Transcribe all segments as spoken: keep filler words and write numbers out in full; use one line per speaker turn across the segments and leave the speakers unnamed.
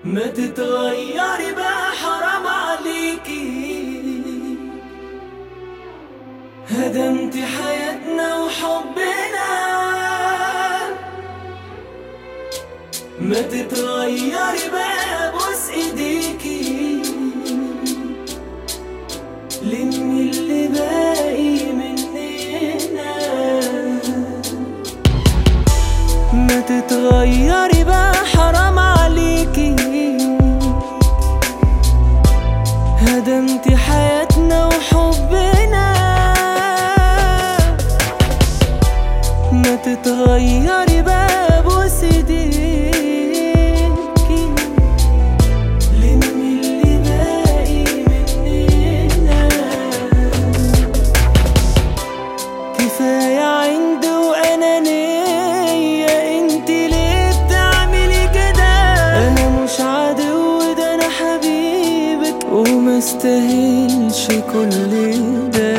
ما تتغيري بقى حرام عليكي، هدمتي حياتنا وحبنا. ما تتغيري بقى بوس ايديكي، لمي اللي باقي مننا. ما تتغيري بقى حرام عليكي، هدمتي حياتنا وحبنا. ما تتغيري بقى بوس ايديكي، لمي اللي باقي مننا. كفاية عند وأنانية، انت ليه بتعملي كده؟ انا مش عدو، ده انا حبيبك وما استاهلش كل ده.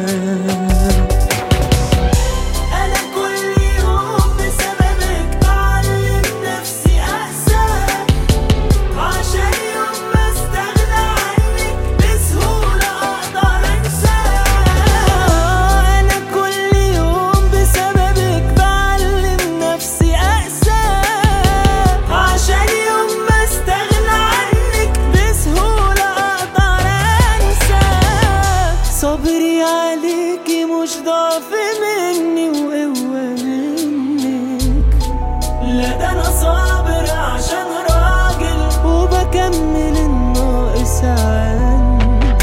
صبري عليكي مش ضعف مني وقوة منك، لا ده انا صابر عشان راجل وبكمل الناقص عندك.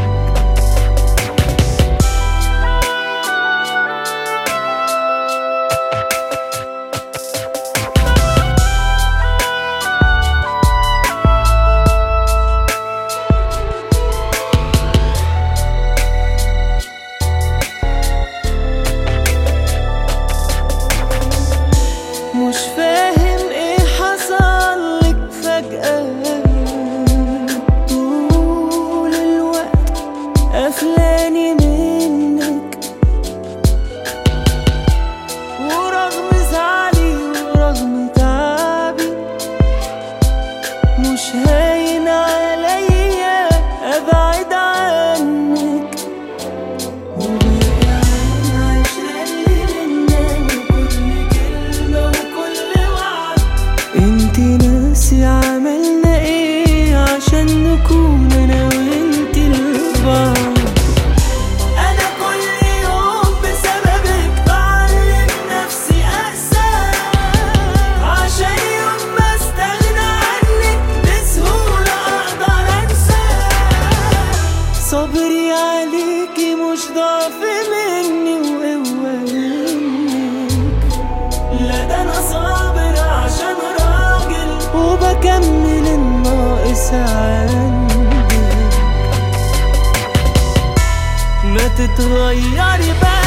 مش فاهم ايه حصلك فجأة، طول الوقت قفلاني منك، ورغم زعلي ورغم تعبي مش هاين عليا ابعد عنك. انتي ناسي عملنا ايه عشان نكون انا وانتي لبعض؟ انا كل يوم بسببك بعلم نفسي اقسى، عشان يوم ما استغنى عنك بسهولة اقدر انسى. صبري عليكي مش ضعف مني وقوة منك، لا ده انا صابر عشان وبكمل الناقص عندك. ما تتغيري بقى